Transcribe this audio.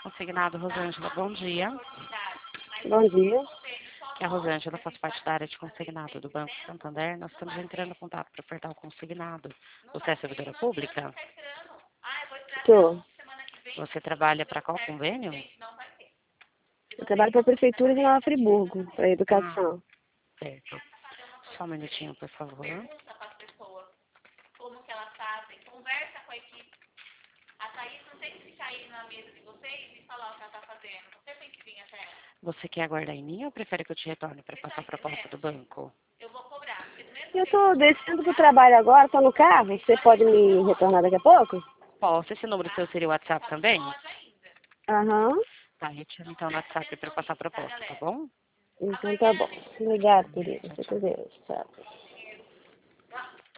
Consignado, Rosângela, bom dia. Bom dia. Aqui é a Rosângela, faz parte da área de consignado do Banco Santander. Nós estamos entrando em contato para ofertar o consignado. Você é servidora pública? Tô. Você trabalha para qual convênio? Eu trabalho para a Prefeitura de Nova Friburgo, para Ah, educação. certo. Só um minutinho, por favor. Como que elas fazem, conversa com a equipe. A Thaís não tem que ficar aí na mesa de vocês e falar o que ela está fazendo. Você tem que vir até ela. Você quer aguardar em mim ou prefere que eu te retorne para passar a proposta do banco? Eu vou cobrar, porque do mesmo Eu jeito estou descendo para o trabalho agora, estou no carro. Você pode me retornar daqui a pouco? Posso. Esse número seu seria o WhatsApp também? Aham. Tá, eu te chamo então no WhatsApp para passar a proposta, tá bom? Então tá bom. Obrigada, querida. Tchau, Fica tchau. com Deus. Tchau.